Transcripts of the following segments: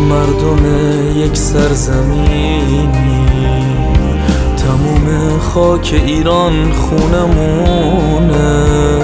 مردم یک سرزمینی، تموم خاک ایران خونمونه.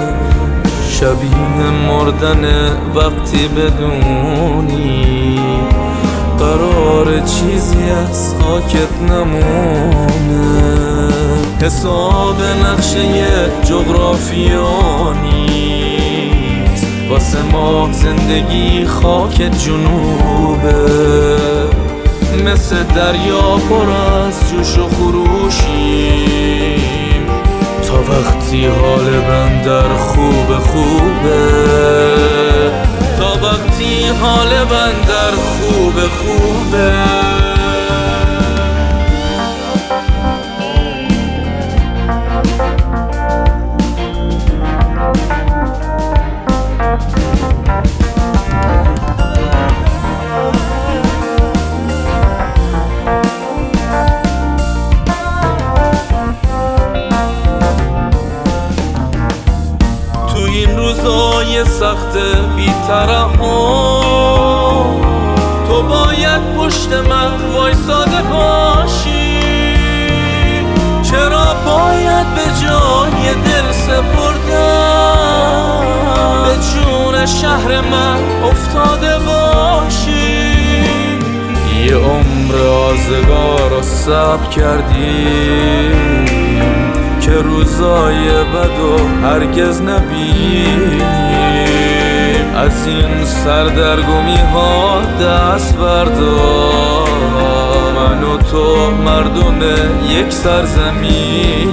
شبیه مردن وقتی بدونی قرار چیزی از خاکت نمونه. حساب نقشه جغرافیا نیست، واسه ما زندگی خاک جنوبه. مثل دریا پر از جوش و خروشیم، تا وقتی حال بندر خوبه. تا وقتی حال بندر خوبه. این روزای سخت بی‌طرحان تو باید پشت من وایساده باشی. چرا باید به جای دل سپردن به جون شهر من افتاده باشی؟ یه عمر آزگار رو صبر کردیم که روزای بدو هرگز نبینیم. از این سردرگمی ها دست بردار، من و تو مردم یک سرزمینی.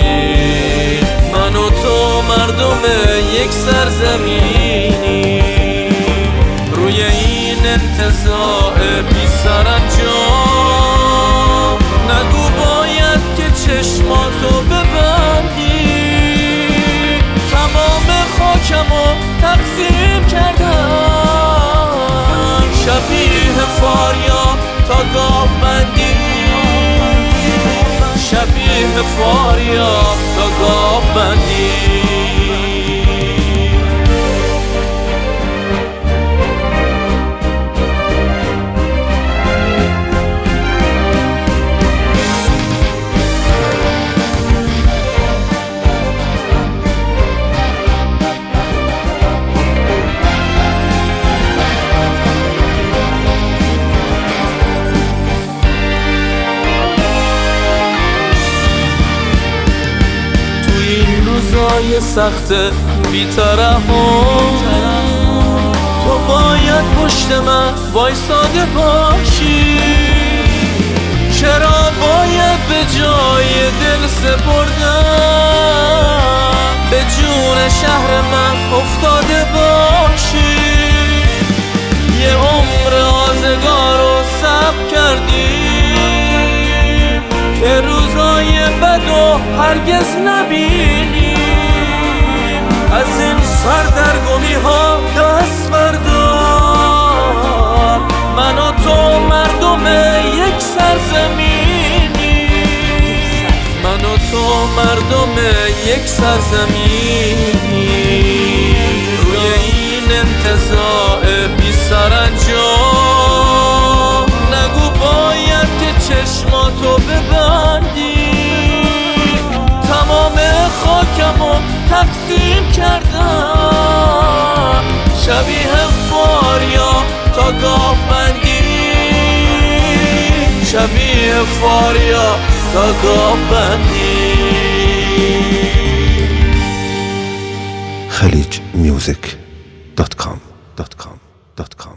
من و تو مردم یک سرزمینی. روی این انتزاع بی سرانجام نگو باید که چشماتو ببندی. تمام خاکمو تقسیم کردم، شبیه فاریاب تا گاوبندی. شبیه فاریاب تا گاوبندی. روزای سخت بی‌طرحان تو باید پشت من وایساده باشی. چرا باید به جای دل سپردن به جون شهر من افتاده باشی؟ یه عمر آزگار رو صبر کردیم که روزای بدو هرگز نبینیم. از این سردرگمی ها دست بردار، من و تو مردم یک سرزمینی. من و تو مردم یک سرزمینی. روی این انتزاع بی سرانجام نگو باید که چشماتو ببندی. تمام خاکمو تقسیم کردم، شبیه فاریاب تا گاوبندی. شبیه فاریاب تا گاوبندی. khalijmusic.com